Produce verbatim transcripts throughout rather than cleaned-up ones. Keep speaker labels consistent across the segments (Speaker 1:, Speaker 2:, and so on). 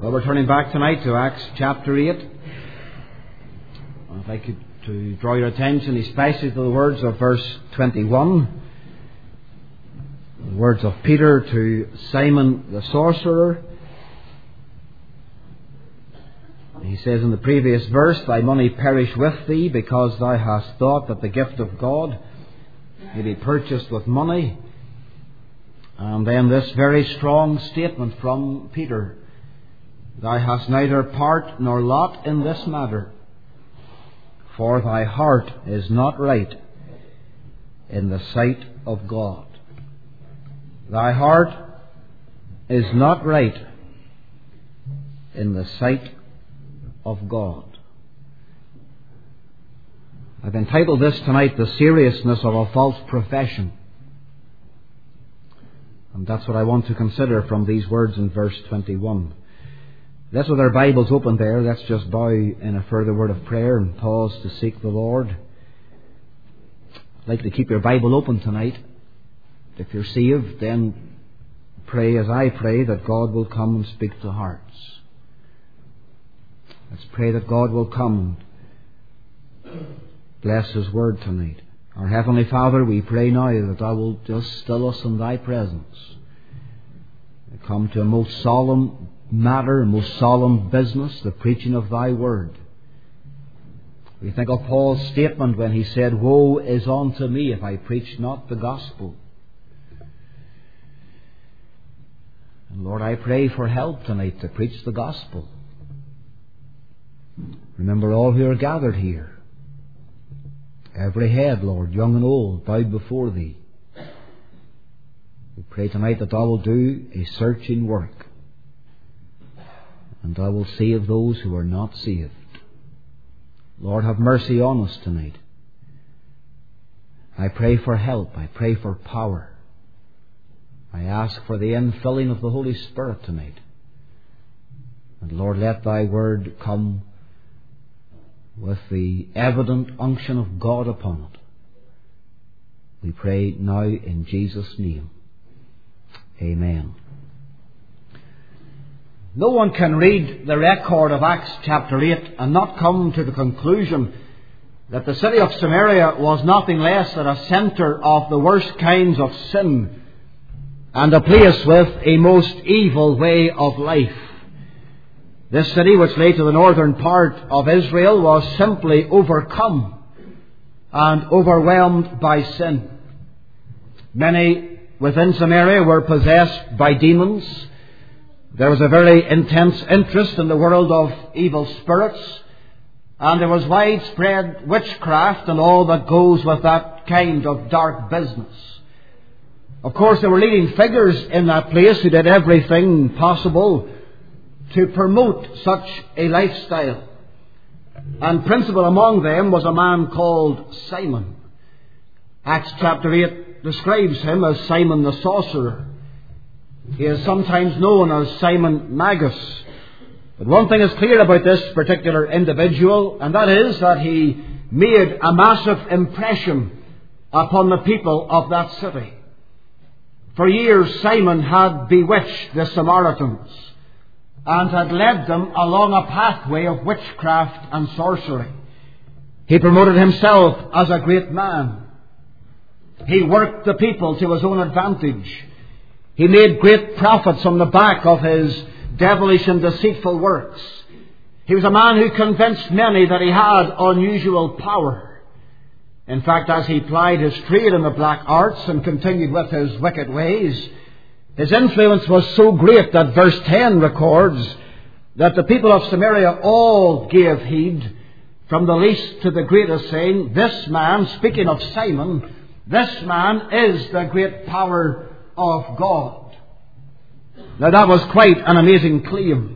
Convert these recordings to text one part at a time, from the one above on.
Speaker 1: Well, we're turning back tonight to Acts chapter eight. I'd like you to draw your attention especially to the words of verse twenty-one. The words of Peter to Simon the sorcerer. He says in the previous verse, "Thy money perish with thee, because thou hast thought that the gift of God may be purchased with money." And then this very strong statement from Peter, "Thou hast neither part nor lot in this matter, for thy heart is not right in the sight of God." Thy heart is not right in the sight of God. I've entitled this tonight, "The Seriousness of a False Profession." And that's what I want to consider from these words in verse twenty-one. That's with our Bibles open there. Let's just bow in a further word of prayer and pause to seek the Lord. I'd like to keep your Bible open tonight. If you're saved, then pray as I pray that God will come and speak to hearts. Let's pray that God will come and bless His word tonight. Our Heavenly Father, we pray now that Thou wilt just still us in Thy presence. We come to a most solemn matter, a most solemn business, the preaching of Thy word. We think of Paul's statement when he said, "Woe is unto me if I preach not the gospel." And Lord, I pray for help tonight to preach the gospel. Remember all who are gathered here. Every head, Lord, young and old, bowed before Thee. We pray tonight that Thou will do a searching work, and Thou will save those who are not saved. Lord, have mercy on us tonight. I pray for help. I pray for power. I ask for the infilling of the Holy Spirit tonight. And Lord, let Thy word come with the evident unction of God upon it. We pray now in Jesus' name. Amen. No one can read the record of Acts chapter eight and not come to the conclusion that the city of Samaria was nothing less than a centre of the worst kinds of sin and a place with a most evil way of life. This city, which lay to the northern part of Israel, was simply overcome and overwhelmed by sin. Many within Samaria were possessed by demons. There was a very intense interest in the world of evil spirits, and there was widespread witchcraft and all that goes with that kind of dark business. Of course, there were leading figures in that place who did everything possible to promote such a lifestyle. And principal among them was a man called Simon. Acts chapter eight describes him as Simon the sorcerer. He is sometimes known as Simon Magus. But one thing is clear about this particular individual, and that is that he made a massive impression upon the people of that city. For years, Simon had bewitched the Samaritans and had led them along a pathway of witchcraft and sorcery. He promoted himself as a great man. He worked the people to his own advantage. He made great profits on the back of his devilish and deceitful works. He was a man who convinced many that he had unusual power. In fact, as he plied his trade in the black arts and continued with his wicked ways, his influence was so great that verse ten records that the people of Samaria all gave heed, from the least to the greatest, saying, "This man," speaking of Simon, "this man is the great power of God." Now that was quite an amazing claim.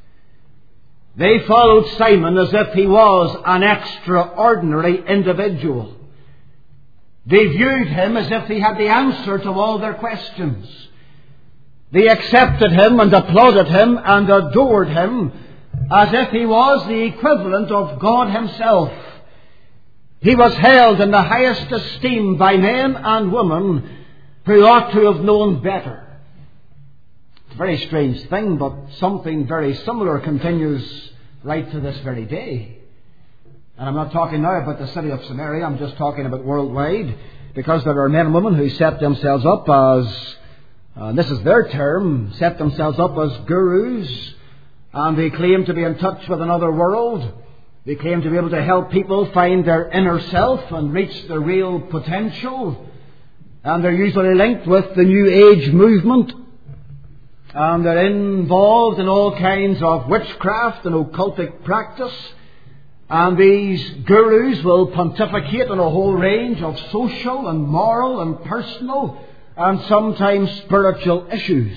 Speaker 1: They followed Simon as if he was an extraordinary individual. They viewed him as if he had the answer to all their questions. They accepted him and applauded him and adored him as if he was the equivalent of God Himself. He was held in the highest esteem by men and women who ought to have known better. It's a very strange thing, but something very similar continues right to this very day. And I'm not talking now about the city of Samaria, I'm just talking about worldwide, because there are men and women who set themselves up as, uh, this is their term, set themselves up as gurus, and they claim to be in touch with another world. They claim to be able to help people find their inner self and reach their real potential. And they're usually linked with the New Age movement. And they're involved in all kinds of witchcraft and occultic practice. And these gurus will pontificate on a whole range of social and moral and personal and sometimes spiritual issues.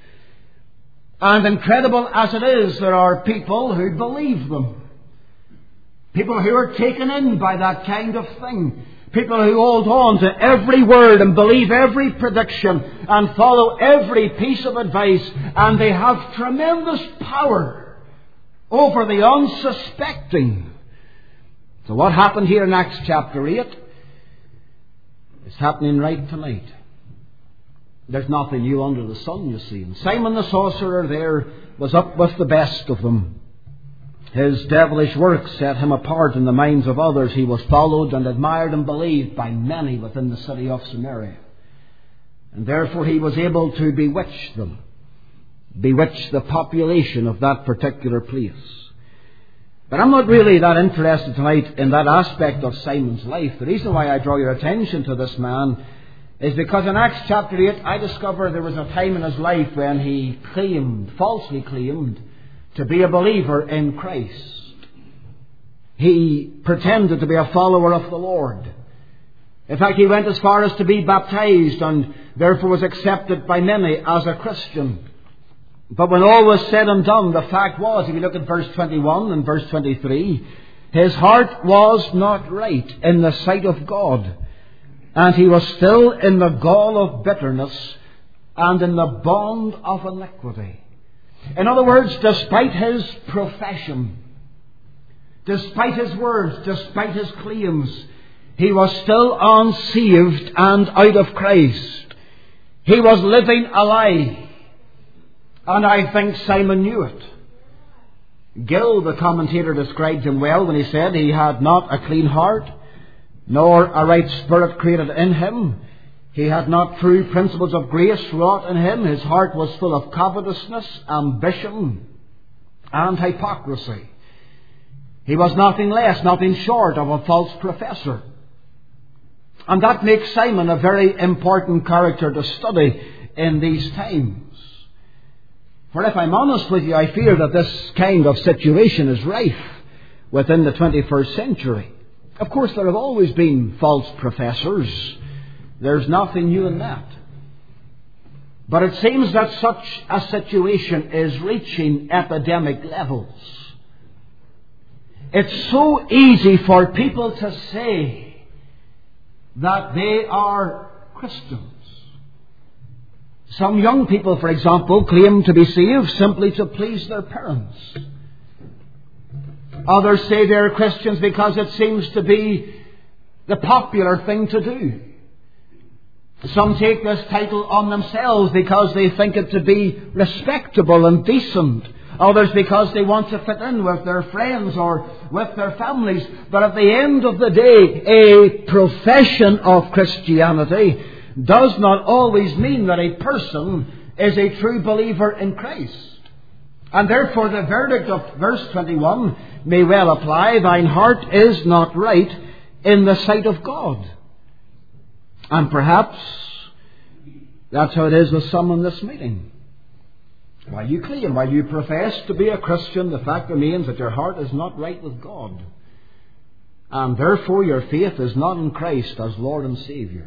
Speaker 1: And incredible as it is, there are people who believe them. People who are taken in by that kind of thing. People who hold on to every word and believe every prediction and follow every piece of advice. And they have tremendous power over the unsuspecting. So what happened here in Acts chapter eight is happening right tonight. There's nothing new under the sun, you see. And Simon the sorcerer there was up with the best of them. His devilish works set him apart in the minds of others. He was followed and admired and believed by many within the city of Samaria. And therefore he was able to bewitch them, bewitch the population of that particular place. But I'm not really that interested tonight in that aspect of Simon's life. The reason why I draw your attention to this man is because in Acts chapter eight I discover there was a time in his life when he claimed, falsely claimed, to be a believer in Christ. He pretended to be a follower of the Lord. In fact, he went as far as to be baptized and therefore was accepted by many as a Christian. But when all was said and done, the fact was, if you look at verse twenty-one and verse twenty-three, his heart was not right in the sight of God. And he was still in the gall of bitterness and in the bond of iniquity. In other words, despite his profession, despite his words, despite his claims, he was still unsaved and out of Christ. He was living a lie. And I think Simon knew it. Gill, the commentator, described him well when he said he had not a clean heart, nor a right spirit created in him. He had not true principles of grace wrought in him. His heart was full of covetousness, ambition, and hypocrisy. He was nothing less, nothing short of a false professor. And that makes Simon a very important character to study in these times. For if I'm honest with you, I fear that this kind of situation is rife within the twenty-first century. Of course, there have always been false professors. There's nothing new in that. But it seems that such a situation is reaching epidemic levels. It's so easy for people to say that they are Christians. Some young people, for example, claim to be saved simply to please their parents. Others say they're Christians because it seems to be the popular thing to do. Some take this title on themselves because they think it to be respectable and decent. Others because they want to fit in with their friends or with their families. But at the end of the day, a profession of Christianity does not always mean that a person is a true believer in Christ. And therefore the verdict of verse twenty-one may well apply. Thine heart is not right in the sight of God. And perhaps that's how it is with some in this meeting. While you claim, while you profess to be a Christian, the fact remains that your heart is not right with God. And therefore your faith is not in Christ as Lord and Saviour.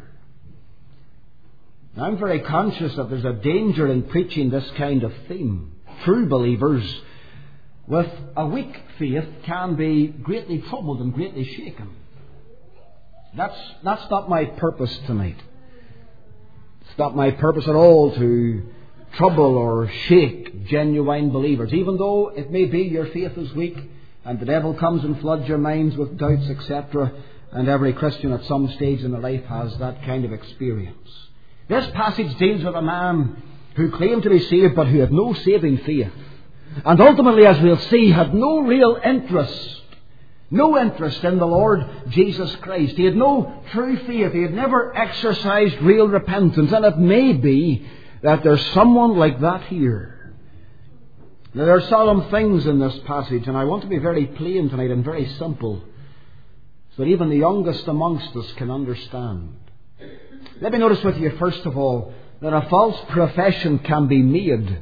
Speaker 1: I'm very conscious that there's a danger in preaching this kind of theme. True believers with a weak faith can be greatly troubled and greatly shaken. That's, that's not my purpose tonight. It's not my purpose at all to trouble or shake genuine believers, even though it may be your faith is weak and the devil comes and floods your minds with doubts, et cetera. And every Christian at some stage in their life has that kind of experience. This passage deals with a man who claimed to be saved but who had no saving faith. And ultimately, as we'll see, had no real interest, no interest in the Lord Jesus Christ. He had no true faith. He had never exercised real repentance. And it may be that there's someone like that here. Now, there are solemn things in this passage, and I want to be very plain tonight and very simple, so that even the youngest amongst us can understand. Let me notice with you, first of all, that a false profession can be made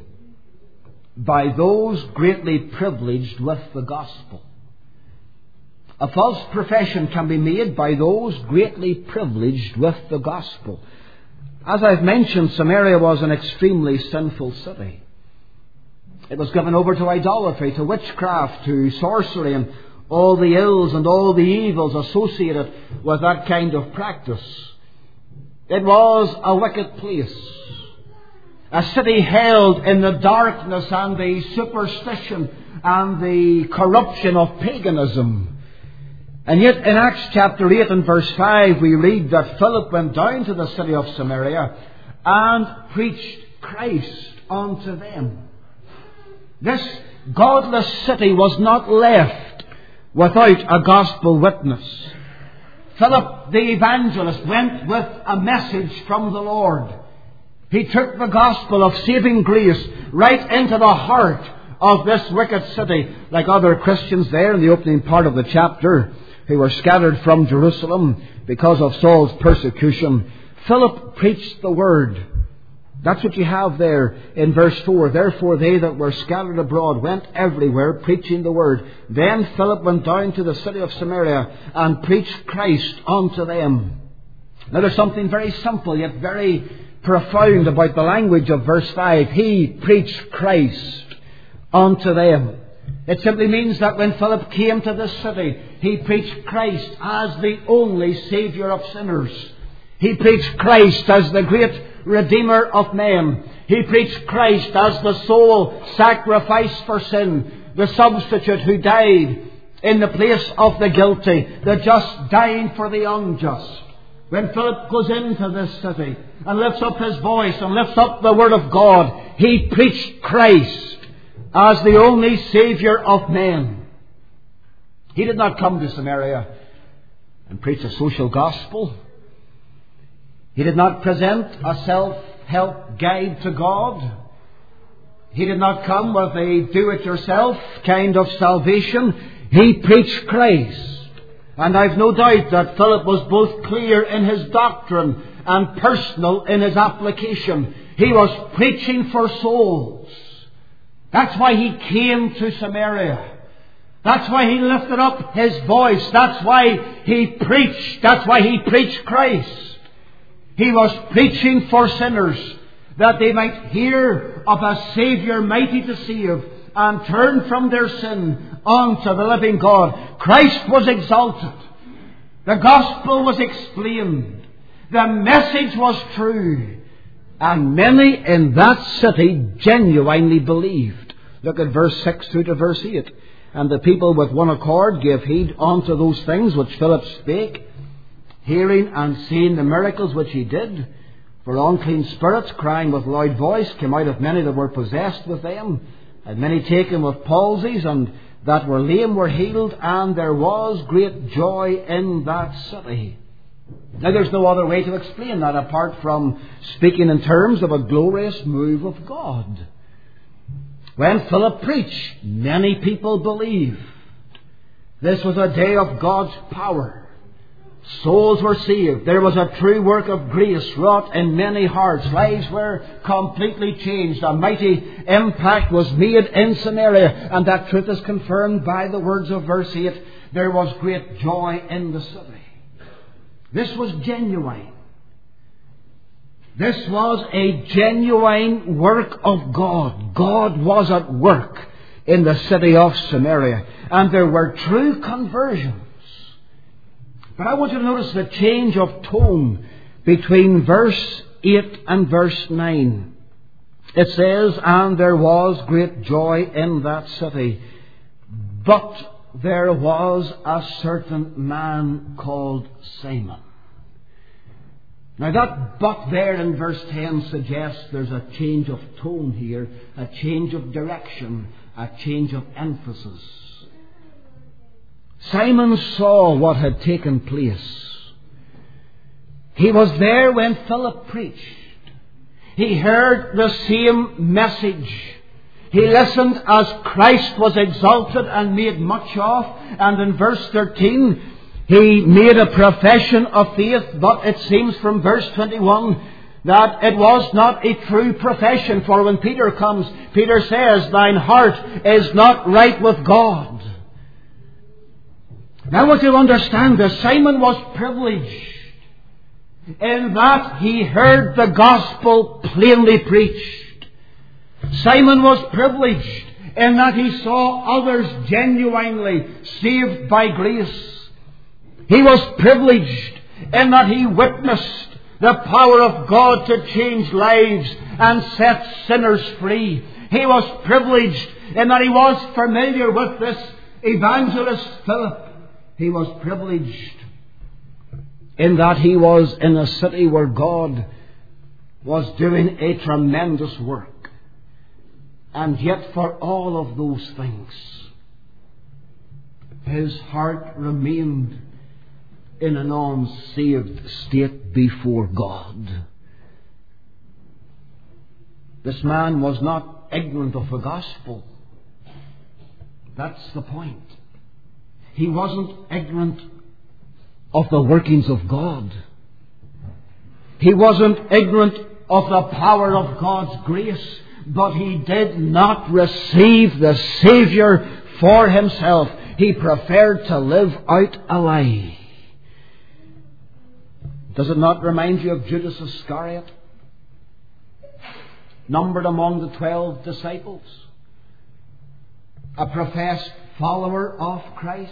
Speaker 1: by those greatly privileged with the gospel. A false profession can be made by those greatly privileged with the gospel. As I've mentioned, Samaria was an extremely sinful city. It was given over to idolatry, to witchcraft, to sorcery, and all the ills and all the evils associated with that kind of practice. It was a wicked place. A city held in the darkness and the superstition and the corruption of paganism. And yet in Acts chapter eight and verse five we read that Philip went down to the city of Samaria and preached Christ unto them. This godless city was not left without a gospel witness. Philip the evangelist went with a message from the Lord. He took the gospel of saving grace right into the heart of this wicked city, like other Christians there in the opening part of the chapter who were scattered from Jerusalem because of Saul's persecution. Philip preached the word. That's what you have there in verse four. Therefore they that were scattered abroad went everywhere preaching the word. Then Philip went down to the city of Samaria and preached Christ unto them. Now there's something very simple yet very profound about the language of verse five. He preached Christ unto them. It simply means that when Philip came to this city, he preached Christ as the only Saviour of sinners. He preached Christ as the great Redeemer of men. He preached Christ as the sole sacrifice for sin, the substitute who died in the place of the guilty, the just dying for the unjust. When Philip goes into this city and lifts up his voice and lifts up the Word of God, he preached Christ as the only Saviour of men. He did not come to Samaria and preach a social gospel. He did not present a self-help guide to God. He did not come with a do-it-yourself kind of salvation. He preached Christ. And I've no doubt that Philip was both clear in his doctrine and personal in his application. He was preaching for souls. That's why he came to Samaria. That's why he lifted up his voice. That's why he preached. That's why he preached Christ. He was preaching for sinners, that they might hear of a Saviour mighty to save and turn from their sin unto the living God. Christ was exalted. The gospel was explained. The message was true. And many in that city genuinely believed. Look at verse six through to verse eight. And the people with one accord gave heed unto those things which Philip spake, hearing and seeing the miracles which he did. For unclean spirits, crying with loud voice, came out of many that were possessed with them, and many taken with palsies, and that were lame were healed, and there was great joy in that city. Now there's no other way to explain that apart from speaking in terms of a glorious move of God. When Philip preached, many people believed. This was a day of God's power. Souls were saved. There was a true work of grace wrought in many hearts. Lives were completely changed. A mighty impact was made in Samaria. And that truth is confirmed by the words of verse eight. There was great joy in the city. This was genuine. This was a genuine work of God. God was at work in the city of Samaria. And there were true conversions. But I want you to notice the change of tone between verse eight and verse nine. It says, and there was great joy in that city, but there was a certain man called Simon. Now that but there in verse ten suggests there's a change of tone here, a change of direction, a change of emphasis. Simon saw what had taken place. He was there when Philip preached. He heard the same message. He listened as Christ was exalted and made much of. And in verse thirteen, he made a profession of faith. But it seems from verse twenty-one that it was not a true profession. For when Peter comes, Peter says, "Thine heart is not right with God." Now, what you understand is Simon was privileged in that he heard the gospel plainly preached. Simon was privileged in that he saw others genuinely saved by grace. He was privileged in that he witnessed the power of God to change lives and set sinners free. He was privileged in that he was familiar with this evangelist Philip. He was privileged in that he was in a city where God was doing a tremendous work. And yet for all of those things, his heart remained in an unsaved state before God. This man was not ignorant of the gospel. That's the point. He wasn't ignorant of the workings of God. He wasn't ignorant of the power of God's grace, but he did not receive the Saviour for himself. He preferred to live out a lie. Does it not remind you of Judas Iscariot, numbered among the twelve disciples? A professed follower of Christ.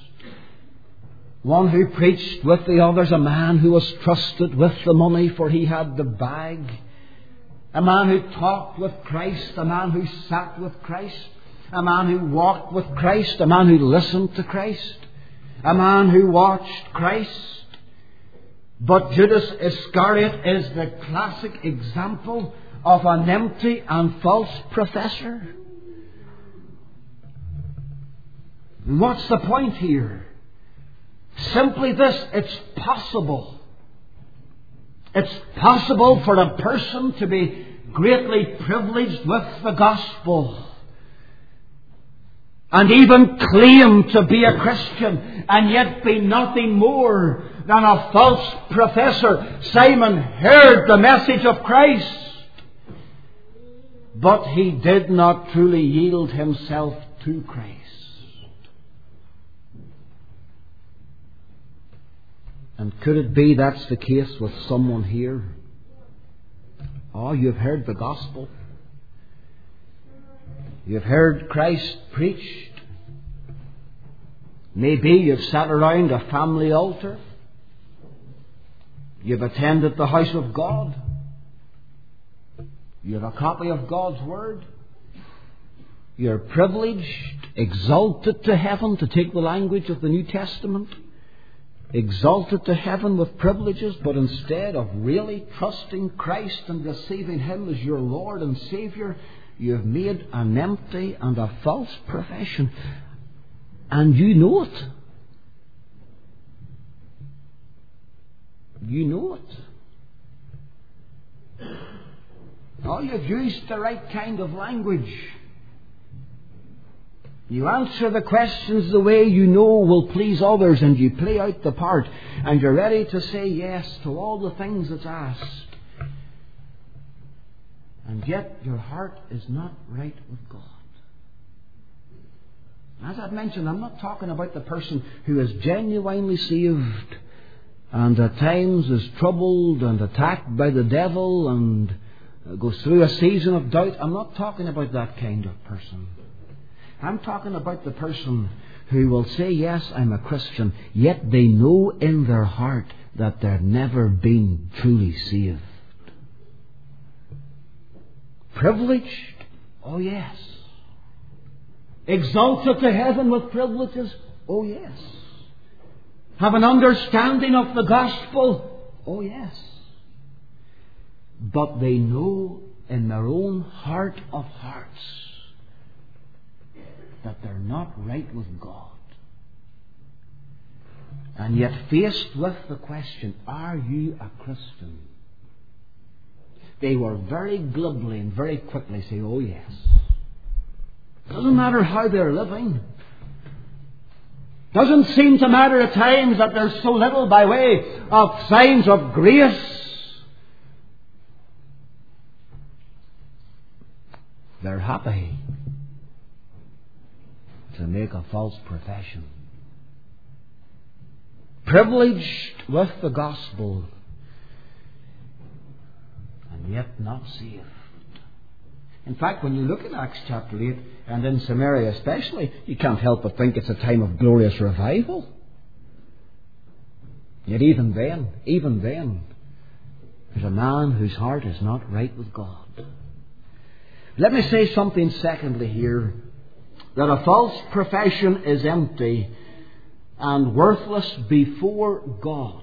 Speaker 1: One who preached with the others, a man who was trusted with the money for he had the bag. A man who talked with Christ, a man who sat with Christ, a man who walked with Christ, a man who listened to Christ, a man who watched Christ. But Judas Iscariot is the classic example of an empty and false professor. And what's the point here? Simply this: it's possible. It's possible for a person to be greatly privileged with the gospel and even claim to be a Christian and yet be nothing more than a false professor. Simon heard the message of Christ, but he did not truly yield himself to Christ. And could it be that's the case with someone here? Oh, you've heard the gospel. You've heard Christ preached. Maybe you've sat around a family altar. You've attended the house of God. You have a copy of God's Word. You're privileged, exalted to heaven, to take the language of the New Testament. Exalted to heaven with privileges, but instead of really trusting Christ and receiving Him as your Lord and Saviour, you've made an empty and a false profession. And you know it. You know it. Oh, you've used the right kind of language. You answer the questions the way you know will please others, and you play out the part, and you're ready to say yes to all the things that's asked. And yet your heart is not right with God. As I've mentioned, I'm not talking about the person who is genuinely saved and at times is troubled and attacked by the devil and goes through a season of doubt. I'm not talking about that kind of person. I'm talking about the person who will say, yes, I'm a Christian, yet they know in their heart that they're never been truly saved. Privileged? Oh, yes. Exalted to heaven with privileges? Oh, yes. Have an understanding of the gospel? Oh, yes. but they know in their own heart of hearts that they're not right with God. And yet, faced with the question, are you a Christian? They will very glibly and very quickly say, oh yes. Doesn't matter how they're living. Doesn't seem to matter at times that there's so little by way of signs of grace. They're happy to make a false profession. Privileged with the gospel, and yet not saved. In fact, when you look at Acts chapter eight, and in Samaria especially, you can't help but think it's a time of glorious revival. Yet even then, even then, there's a man whose heart is not right with God. Let me say something secondly here, that a false profession is empty and worthless before God.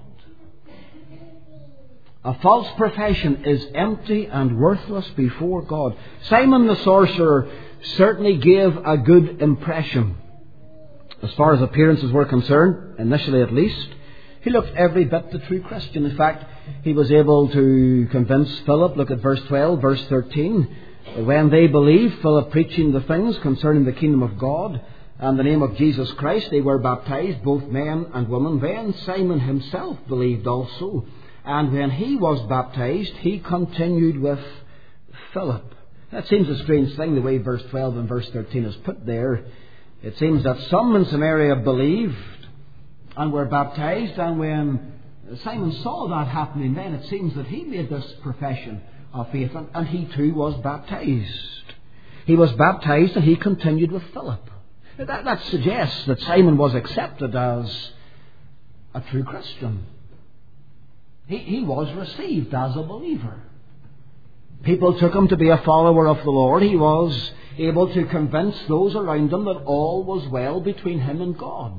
Speaker 1: A false profession is empty and worthless before God. Simon the sorcerer certainly gave a good impression. As far as appearances were concerned, initially at least, he looked every bit the true Christian. In fact, he was able to convince Philip. Look at verse twelve, verse thirteen. When they believed, Philip preaching the things concerning the kingdom of God and the name of Jesus Christ, they were baptized, both men and women. Then Simon himself believed also. And when he was baptized, he continued with Philip. That seems a strange thing, the way verse twelve and verse thirteen is put there. It seems that some in Samaria believed and were baptized, and when Simon saw that happening, then it seems that he made this profession of faith, and, and he too was baptized. He was baptized and he continued with Philip. That, that suggests that Simon was accepted as a true Christian. He, he was received as a believer. People took him to be a follower of the Lord. He was able to convince those around him that all was well between him and God.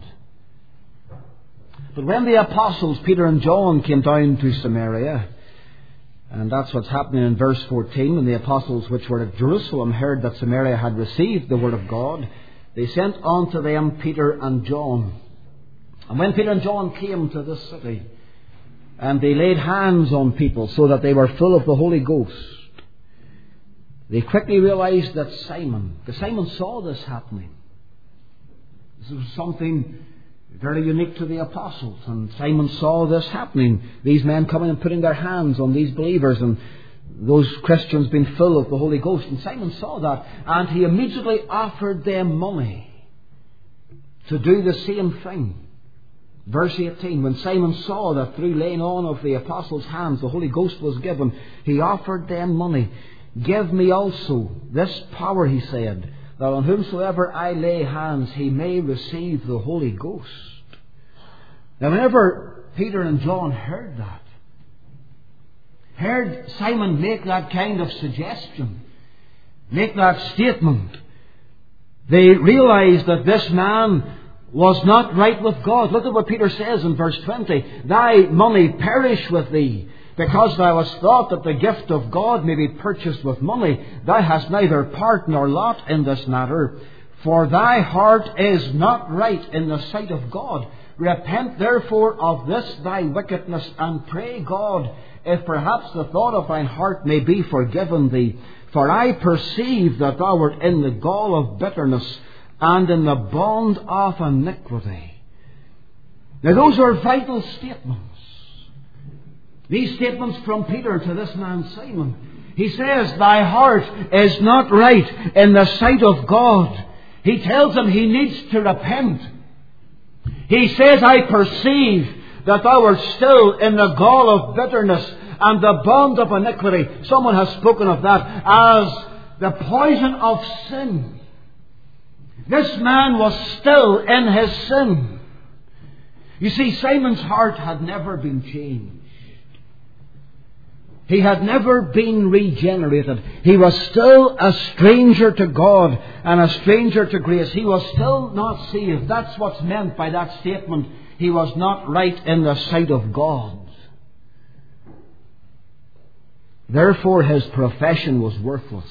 Speaker 1: But when the apostles Peter and John came down to Samaria, and that's what's happening in verse fourteen, when the apostles which were at Jerusalem heard that Samaria had received the word of God, they sent on to them Peter and John. And when Peter and John came to this city, and they laid hands on people so that they were full of the Holy Ghost, they quickly realized that Simon, because Simon saw this happening. This was something very unique to the apostles, and Simon saw this happening. These men coming and putting their hands on these believers, and those Christians being full of the Holy Ghost. And Simon saw that, and he immediately offered them money to do the same thing. Verse eighteen, when Simon saw that through laying on of the apostles' hands the Holy Ghost was given, he offered them money. Give me also this power, he said, that on whomsoever I lay hands he may receive the Holy Ghost. Now whenever Peter and John heard that, heard Simon make that kind of suggestion, make that statement, they realized that this man was not right with God. Look at what Peter says in verse twenty. Thy money perish with thee, because thou hast thought that the gift of God may be purchased with money. Thou hast neither part nor lot in this matter, for thy heart is not right in the sight of God. Repent therefore of this thy wickedness, and pray God, if perhaps the thought of thine heart may be forgiven thee. For I perceive that thou art in the gall of bitterness, and in the bond of iniquity. Now those are vital statements. These statements from Peter to this man Simon. He says, thy heart is not right in the sight of God. He tells him he needs to repent. He says, I perceive that thou art still in the gall of bitterness and the bond of iniquity. Someone has spoken of that as the poison of sin. This man was still in his sin. You see, Simon's heart had never been changed. He had never been regenerated. He was still a stranger to God and a stranger to grace. He was still not saved. That's what's meant by that statement. He was not right in the sight of God. Therefore his profession was worthless.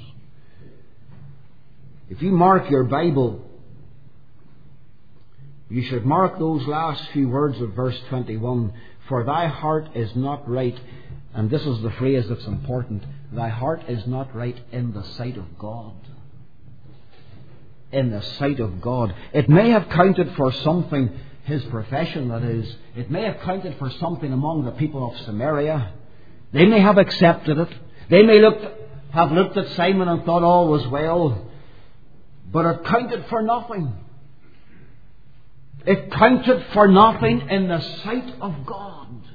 Speaker 1: If you mark your Bible, you should mark those last few words of verse twenty-one. For thy heart is not right. And this is the phrase that's important. Thy heart is not right in the sight of God. In the sight of God. It may have counted for something, his profession that is. It may have counted for something among the people of Samaria. They may have accepted it. They may look, have looked at Simon and thought all was well. But it counted for nothing. It counted for nothing in the sight of God.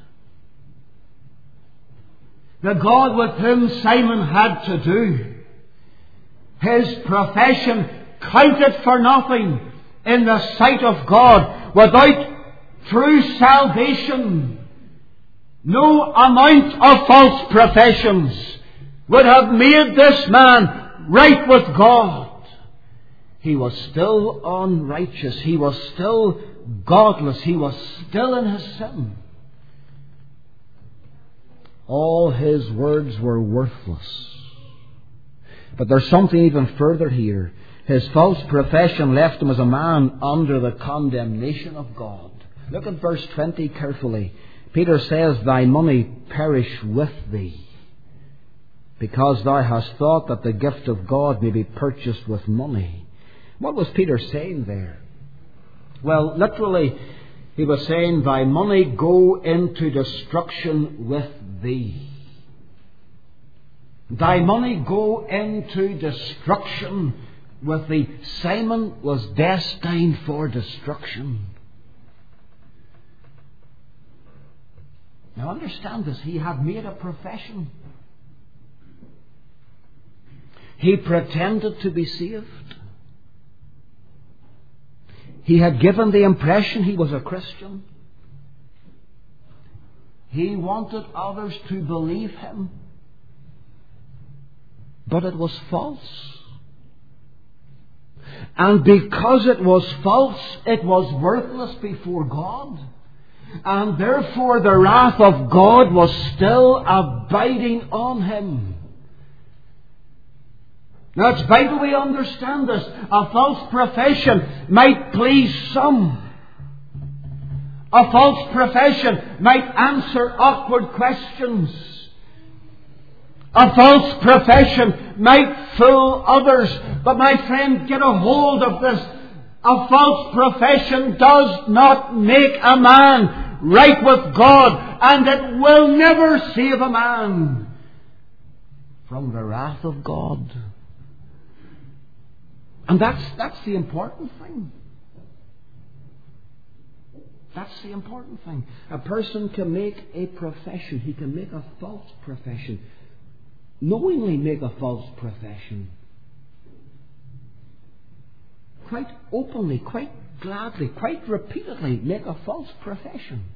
Speaker 1: The God with whom Simon had to do. His profession counted for nothing in the sight of God. Without true salvation, no amount of false professions would have made this man right with God. He was still unrighteous. He was still godless. He was still in his sin. All his words were worthless. But there's something even further here. His false profession left him as a man under the condemnation of God. Look at verse twenty carefully. Peter says, thy money perish with thee, because thou hast thought that the gift of God may be purchased with money. What was Peter saying there? Well, literally, he was saying, thy money go into destruction with thee. Thy money go into destruction with thee. Simon was destined for destruction. Now understand this. He had made a profession. He pretended to be saved. He had given the impression he was a Christian. He wanted others to believe him. But it was false. And because it was false, it was worthless before God. And therefore the wrath of God was still abiding on him. Now it's vital we understand this. A false profession might please some. A false profession might answer awkward questions. A false profession might fool others. But my friend, get a hold of this. A false profession does not make a man right with God, and it will never save a man from the wrath of God. And that's that's the important thing. That's the important thing. A person can make a profession. He can make a false profession. Knowingly make a false profession. Quite openly, quite gladly, quite repeatedly make a false profession.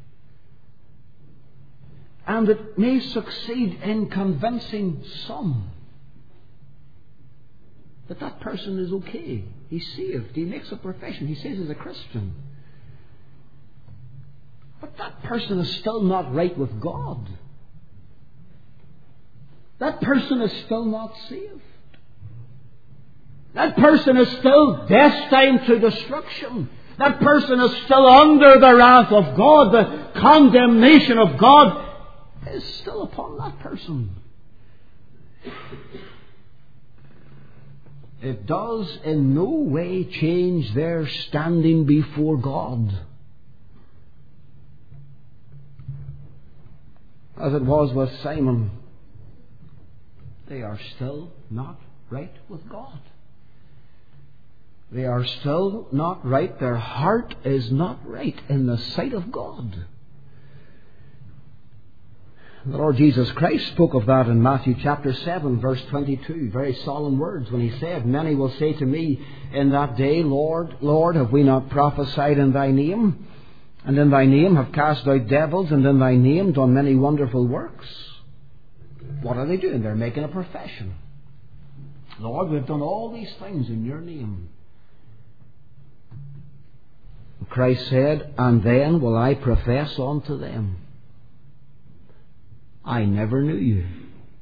Speaker 1: And it may succeed in convincing some that that person is okay. He's saved. He makes a profession. He says he's a Christian. But that person is still not right with God. That person is still not saved. That person is still destined to destruction. That person is still under the wrath of God. The condemnation of God is still upon that person. It does in no way change their standing before God. As it was with Simon, they are still not right with God. They are still not right. Their heart is not right in the sight of God. The Lord Jesus Christ spoke of that in Matthew chapter seven, verse twenty-two. Very solemn words when he said, many will say to me in that day, Lord, Lord, have we not prophesied in thy name? And in thy name have cast out devils, and in thy name done many wonderful works. What are they doing? They're making a profession. Lord, we've done all these things in your name. Christ said, and then will I profess unto them, I never knew you.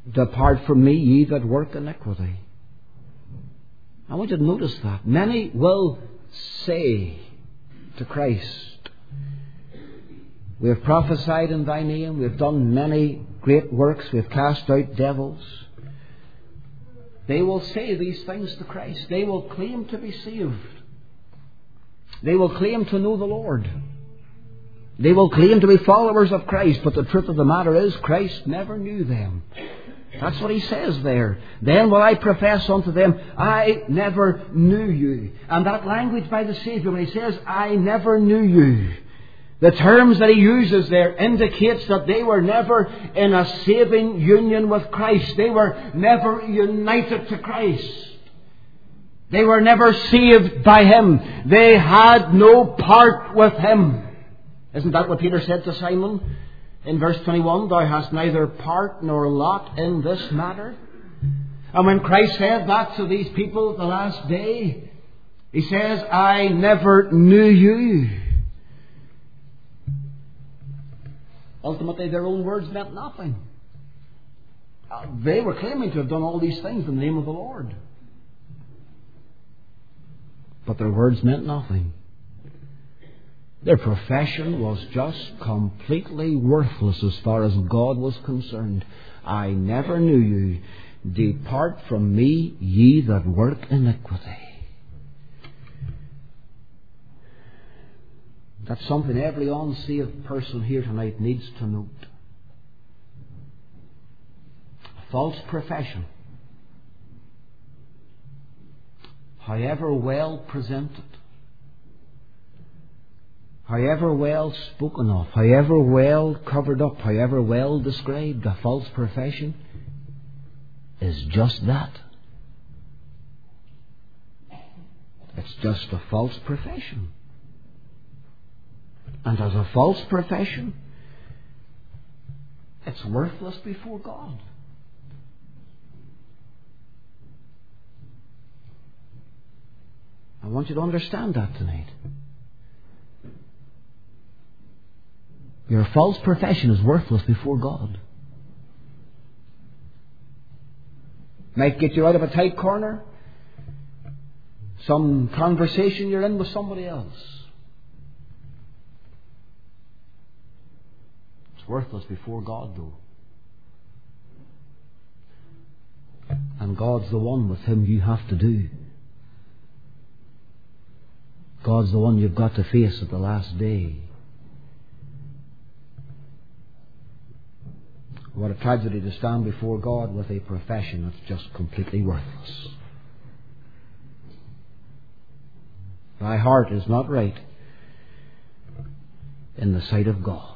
Speaker 1: Depart from me, ye that work iniquity. I want you to notice that. Many will say to Christ, we have prophesied in thy name, we have done many great works, we have cast out devils. They will say these things to Christ. They will claim to be saved. They will claim to know the Lord. They will claim to be followers of Christ, but the truth of the matter is Christ never knew them. That's what he says there. Then will I profess unto them, I never knew you. And that language by the Saviour, when he says, I never knew you, the terms that he uses there indicates that they were never in a saving union with Christ. They were never united to Christ. They were never saved by Him. They had no part with Him. Isn't that what Peter said to Simon in verse twenty-one? Thou hast neither part nor lot in this matter. And when Christ said that to these people the last day, He says, I never knew you. Ultimately, their own words meant nothing. They were claiming to have done all these things in the name of the Lord. But their words meant nothing. Their profession was just completely worthless as far as God was concerned. I never knew you. Depart from me, ye that work iniquity. That's something every unsaved person here tonight needs to note. A false profession, however well presented, however well spoken of, however well covered up, however well described, a false profession is just that. It's just a false profession. And as a false profession, it's worthless before God. I want you to understand that tonight. Your false profession is worthless before God. Might get you out of a tight corner, some conversation you're in with somebody else. It's worthless before God, though. And God's the one with Him you have to do. God's the one you've got to face at the last day. What a tragedy to stand before God with a profession that's just completely worthless. Thy heart is not right in the sight of God.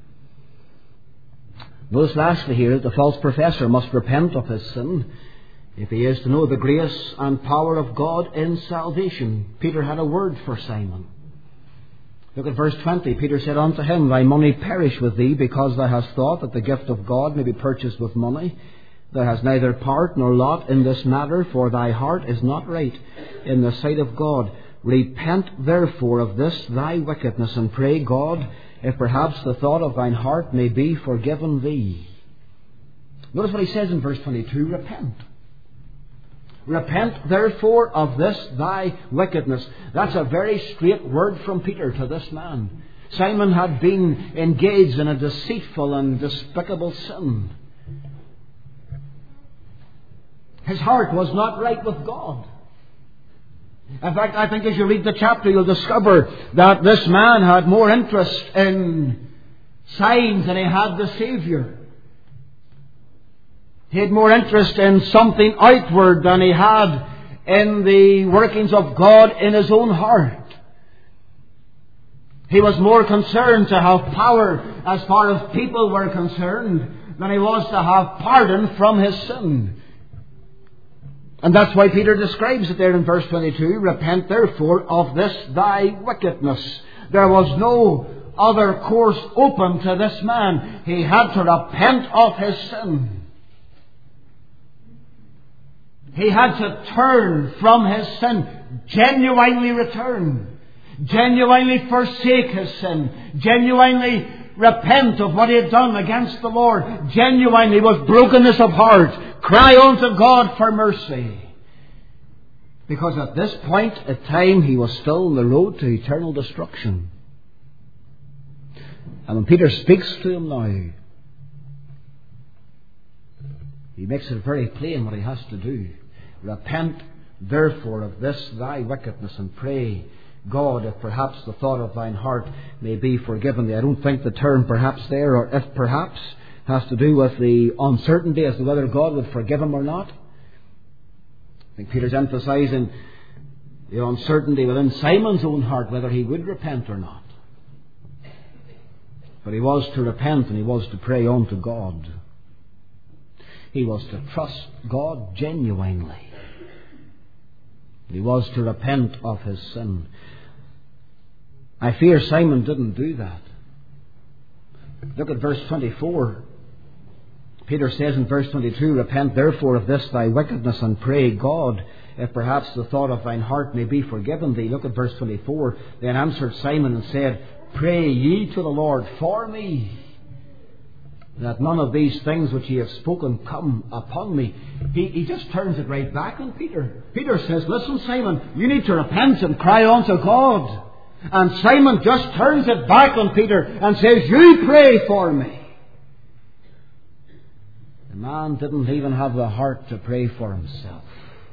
Speaker 1: Notice lastly here that the false professor must repent of his sin if he is to know the grace and power of God in salvation. Peter had a word for Simon. Look at verse twenty. Peter said unto him, Thy money perish with thee, because thou hast thought that the gift of God may be purchased with money. Thou hast neither part nor lot in this matter, for thy heart is not right in the sight of God. Repent therefore of this thy wickedness, and pray God, if perhaps the thought of thine heart may be forgiven thee. Notice what he says in verse twenty-two, repent. Repent therefore of this thy wickedness. That's a very straight word from Peter to this man. Simon had been engaged in a deceitful and despicable sin. His heart was not right with God. In fact, I think as you read the chapter, you'll discover that this man had more interest in signs than he had the Saviour. He had more interest in something outward than he had in the workings of God in his own heart. He was more concerned to have power as far as people were concerned than he was to have pardon from his sin. And that's why Peter describes it there in verse twenty-two, repent therefore of this thy wickedness. There was no other course open to this man. He had to repent of his sin. He had to turn from his sin, genuinely return, genuinely forsake his sin, genuinely repent of what he had done against the Lord. Genuinely, with brokenness of heart, cry unto God for mercy. Because at this point in time, he was still on the road to eternal destruction. And when Peter speaks to him now, he makes it very plain what he has to do. Repent, therefore, of this thy wickedness, and pray God, if perhaps the thought of thine heart may be forgiven thee. I don't think the term perhaps there, or if perhaps, has to do with the uncertainty as to whether God would forgive him or not. I think Peter's emphasizing the uncertainty within Simon's own heart whether he would repent or not. But he was to repent, and he was to pray unto God. He was to trust God genuinely. He was to repent of his sin. I fear Simon didn't do that. Look at verse twenty-four. Peter says in verse twenty-two, Repent therefore of this thy wickedness, and pray God, if perhaps the thought of thine heart may be forgiven thee. Look at verse twenty-four. Then answered Simon and said, Pray ye to the Lord for me, that none of these things which ye have spoken come upon me. He, he just turns it right back on Peter. Peter says, Listen, Simon, you need to repent and cry unto God. And Simon just turns it back on Peter and says, You pray for me. The man didn't even have the heart to pray for himself.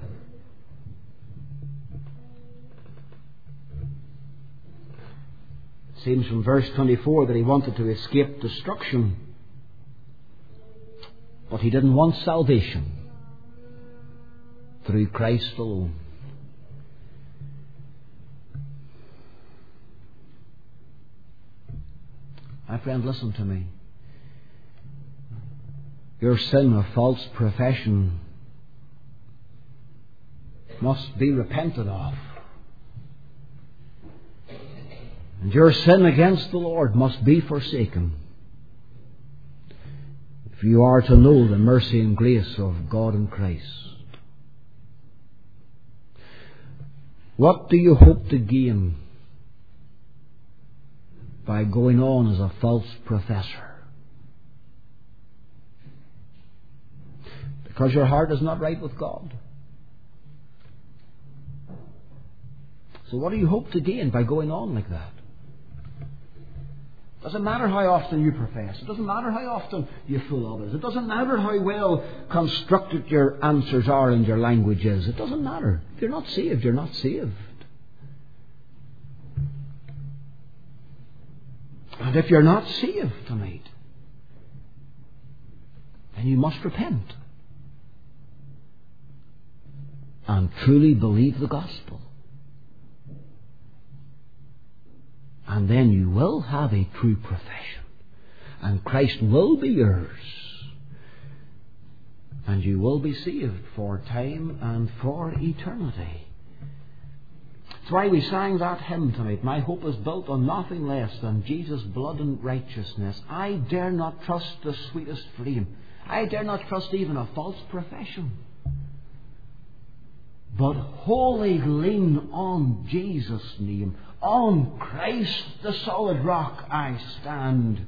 Speaker 1: It seems from verse twenty-four that he wanted to escape destruction. But he didn't want salvation through Christ alone. My friend, listen to me. Your sin of false profession must be repented of. And your sin against the Lord must be forsaken, if you are to know the mercy and grace of God in Christ. What do you hope to gain by going on as a false professor? Because your heart is not right with God. So what do you hope to gain by going on like that? It doesn't matter how often you profess. It doesn't matter how often you fool others. It doesn't matter how well constructed your answers are and your language is. It doesn't matter. If you're not saved, you're not saved. And if you're not saved tonight, then you must repent and truly believe the gospel. And then you will have a true profession, and Christ will be yours, and you will be saved for time and for eternity. That's why we sang that hymn tonight. My hope is built on nothing less than Jesus' blood and righteousness. I dare not trust the sweetest frame. I dare not trust even a false profession, but wholly lean on Jesus' name. On Christ, the solid rock, I stand.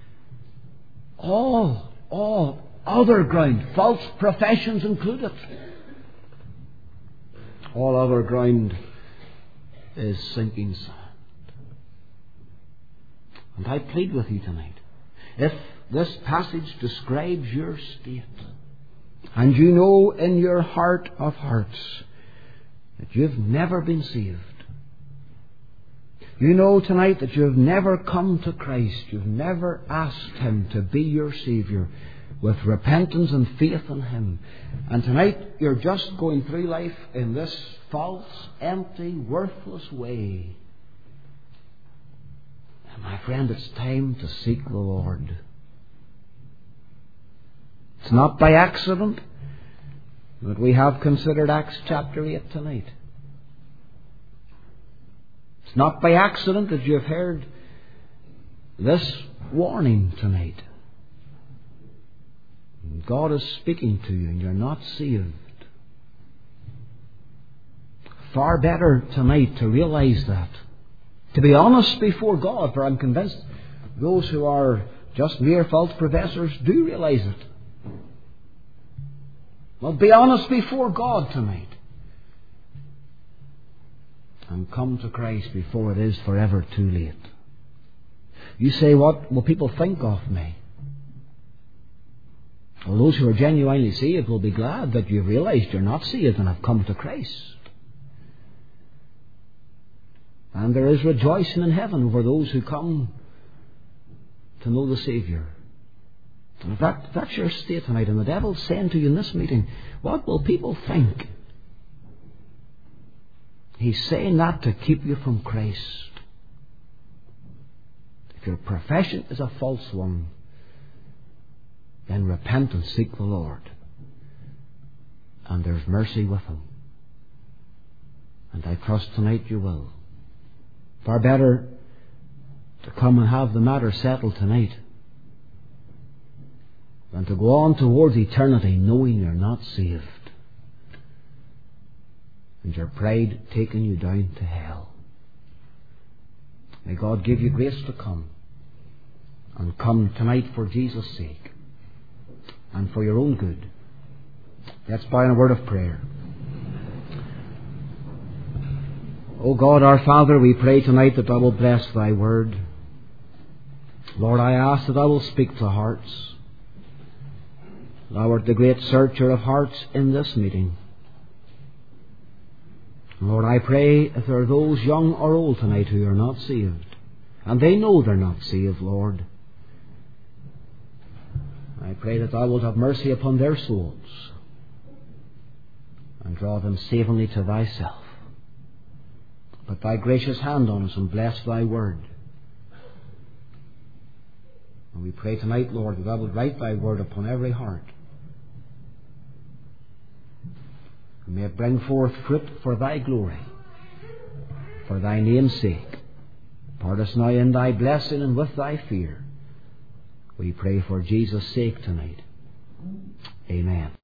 Speaker 1: All, all other ground, false professions included, all other ground is sinking sand. And I plead with you tonight, if this passage describes your state, and you know in your heart of hearts that you've never been saved, you know tonight that you've never come to Christ, you've never asked Him to be your Saviour with repentance and faith in Him, and tonight you're just going through life in this false, empty, worthless way, and my friend, it's time to seek the Lord. It's not by accident that we have considered Acts chapter eight tonight. It's not by accident that you've heard this warning tonight. God is speaking to you and you're not saved. Far better tonight to realize that. To be honest before God, for I'm convinced those who are just mere false professors do realize it. Well, be honest before God tonight. And come to Christ before it is forever too late. You say, what will people think of me? Well, those who are genuinely saved will be glad that you've realized you're not saved and have come to Christ. And there is rejoicing in heaven over those who come to know the Saviour. And if that, that's your state tonight, and the devil's saying to you in this meeting, what will people think? He's saying that to keep you from Christ. If your profession is a false one, then repent and seek the Lord. And there's mercy with Him. And I trust tonight you will. Far better to come and have the matter settled tonight than to go on towards eternity knowing you're not saved and your pride taking you down to hell. May God give you grace to come, and come tonight for Jesus' sake and for your own good. Let's bow in a word of prayer. O God, our Father, we pray tonight that Thou wilt bless Thy word. Lord, I ask that Thou wilt speak to hearts. Thou art the great searcher of hearts in this meeting. Lord, I pray if there are those young or old tonight who are not saved, and they know they're not saved, Lord, I pray that Thou wilt have mercy upon their souls and draw them savingly to Thyself. Put Thy gracious hand on us and bless Thy word. And we pray tonight, Lord, that Thou wilt write Thy word upon every heart. And may it bring forth fruit for Thy glory, for Thy name's sake. Part us now in Thy blessing and with Thy fear. We pray for Jesus' sake tonight. Amen.